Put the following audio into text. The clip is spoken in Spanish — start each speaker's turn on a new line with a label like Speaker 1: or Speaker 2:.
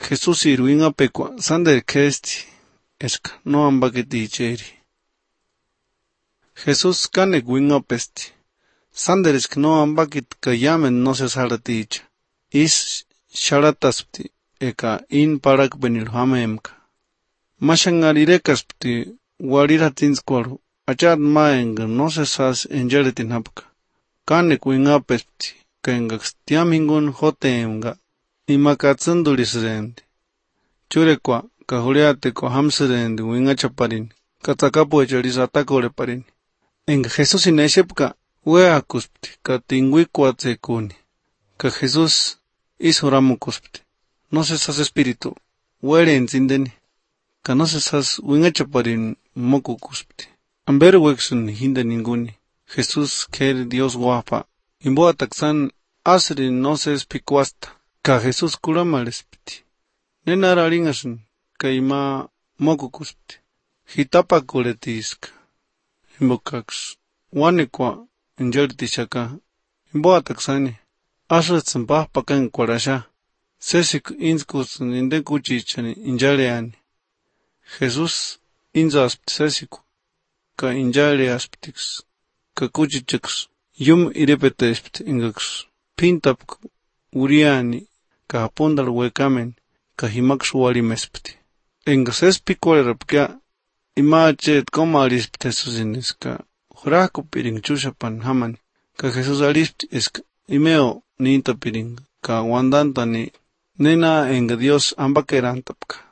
Speaker 1: Jesús iruinga pecua sander kesti, esca no ambaketi cheri. Jesús kane winga pesti, sander esk no ambakit kayamen no se salaticha. Is sharataspti, eka in parak benil hamemka. Mashangarirekaspti, wariratinskwaru, achad maenga no se sas enjaretin hapka. Kane winga pesti, kengax tiamingun hotemga. Imakatsundulisrendi. Churekwa, kajuliate ko hamserendi winga chaparin, katsakapu echarisatacole parin. En Jesús ineshepka, weakuspti, katingwikuatsekuni. Ka Jesús ishuramukuspti. No se sas espíritu, were enzindeni. Ka no se sas winga chaparin mokukuspti. Amber weksun hinda ninguni. Jesús ker Dios guapa. Imboa taksan asri no se espikuasta. Ka Jesús kuramalespti. Nenararingasun, ka ima mokukuspti. Hitapa kuretiska. Imbokaks. Wanekwa, injartishaka. Imboa taksani. Asratsan pahpakan kwarasha. Sesik inskusun indekuchichani injareani. Jesús inzaspti sesiku. Ka injareasptiks. Ka kuchichaks. Yum irepetespti ingaks. Pintapku. Uriani. Ka apundal wekamen. Ka himaksu warimespti. Engas espikorerapkia. Imachet komarispti Jesusinis ka. Jurakupiring chushapan haman. Ka Jesús alispti eska. Imeo nintapiring. Ka wandantani. Nena enga Dios ambakerantapka.